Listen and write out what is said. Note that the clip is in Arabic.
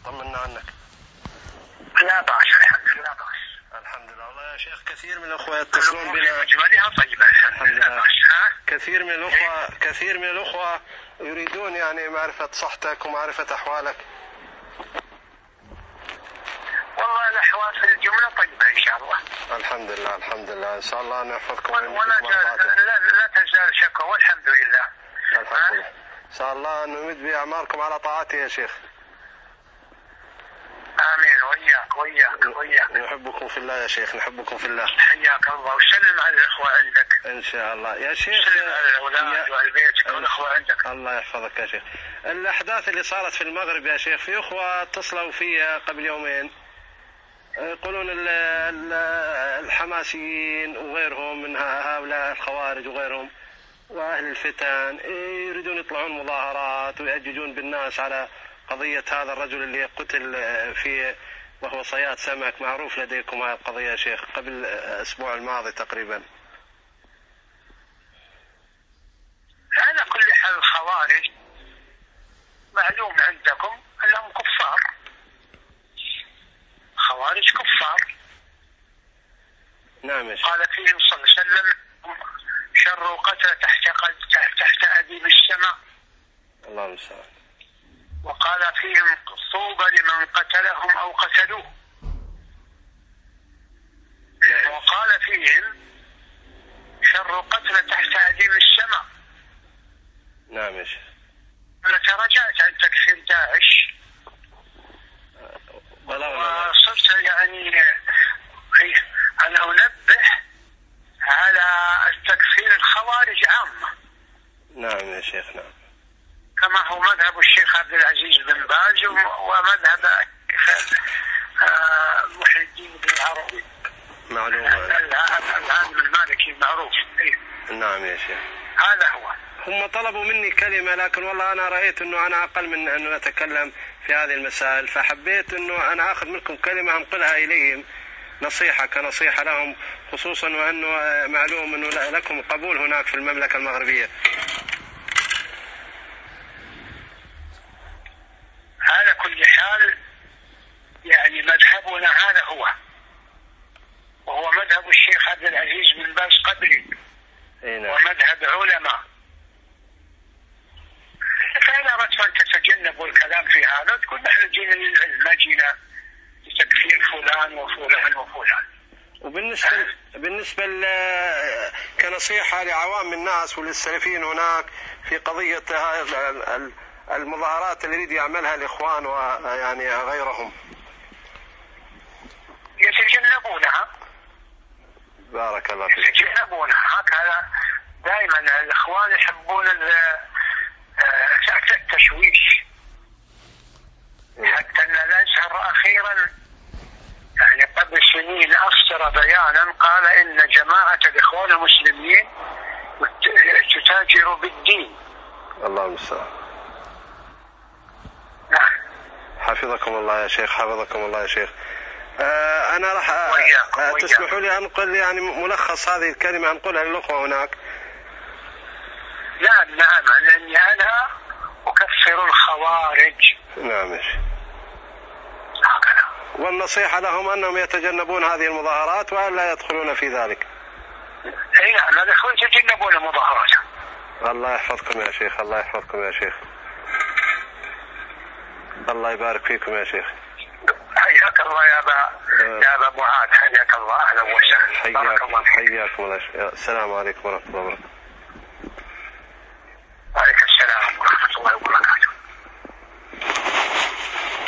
طمنا عنك. لا بأس الحمد لله. الحمد لله. والله يا شيخ كثير من الأخوة يتصلون بنا. مجملها طيبة الحمد لله. كثير من الأخوة يريدون يعني معرفة صحتك ومعرفة أحوالك. والله الأحوال في الجملة طيبة إن شاء الله. الحمد لله الحمد لله. إن شاء الله أن يحفظكم لا تزال شكوى والحمد لله. الحمد لله. إن شاء الله أن نمد بأعماركم على طاعته يا شيخ. آمين. وإياك. نحبكم في الله يا شيخ، نحبكم في الله. حياك الله وسلم على الإخوة عندك. إن شاء الله يا شيخ. سلم على الأولاد والبيت والإخوة عندك. الله يحفظك يا شيخ. الأحداث اللي صارت في المغرب يا شيخ، في أخوة اتصلوا فيها قبل يومين يقولون الحماسيين وغيرهم من هؤلاء الخوارج وغيرهم وأهل الفتن يريدون يطلعون مظاهرات ويأججون بالناس على قضية هذا الرجل اللي قتل فيه وهو صياد سمك. معروف لديكم هذه القضية يا شيخ قبل الأسبوع الماضي تقريبا. على كل حال الخوارج معلوم عندكم أنهم كفار. خوارج كفار. نعم يا شيخ. قال فيهم صلى الله عليه وسلم شر قتل تحت أديم السماء. الله المستعان. وقال فيهم طوبى لمن قتلهم أو قتلوه. وقال فيهم شر قتل تحت أديم السماء. نعم يا شيخ. أنا تراجعت عن تكفير داعش وصرت يعني أنا أنبه على التكفير الخوارج عامة. نعم يا شيخ. نعم. كما هو مذهب الشيخ عبد العزيز بن باز ومذهب محي الدين بن العربي معلوم. العالم المالكي المعروف. نعم يا شيخ. هذا هو. هم طلبوا مني كلمة لكن والله أنا رأيت أنه أنا أقل من أنه أتكلم في هذه المسائل، فحبيت أنه أنا أخذ منكم كلمة أنقلها إليهم نصيحة كنصيحة لهم، خصوصا وأنه معلوم أنه لكم قبول هناك في المملكة المغربية. على كل حال يعني مذهبنا هذا هو، وهو مذهب الشيخ عبد العزيز بن باز قبلي ومذهب علماء. فإن أردت أن تتجنبوا الكلام في هذا تقول نحن جينا للعلم ما جينا لتكفير فلان وفلان وفلان. وبالنسبة كنصيحة لعوام الناس وللسلفيين هناك في قضية المظاهرات اللي يريد يعملها الإخوان ويعني غيرهم يتجنبونها. بارك الله فيك. يتجنبونها هكذا دائما. الإخوان يحبون التشويش حتى أن الأزهر أخيرا يعني قبل سنين أصدر بيانا قال إن جماعة الإخوان المسلمين تتاجر بالدين. الله المستعان. نعم. حفظكم الله يا شيخ. حفظكم الله يا شيخ. أنا راح تسمحوا لي أنقل يعني ملخص هذه الكلمة أنقلها للأخوة هناك. نعم لأني أنا أكفر الخوارج. نعم يا شيخ. والنصيحة لهم أنهم يتجنبون هذه المظاهرات وألا يدخلون في ذلك. أي نعم الإخوة يتجنبون المظاهرات. الله يحفظكم يا شيخ. الله يحفظكم يا شيخ. الله يبارك فيكم يا شيخ. حياك الله يا أبا معاذ. حياك الله. أهلا وسهلا. حياكم الله. السلام عليكم ورحمة الله وبركاته.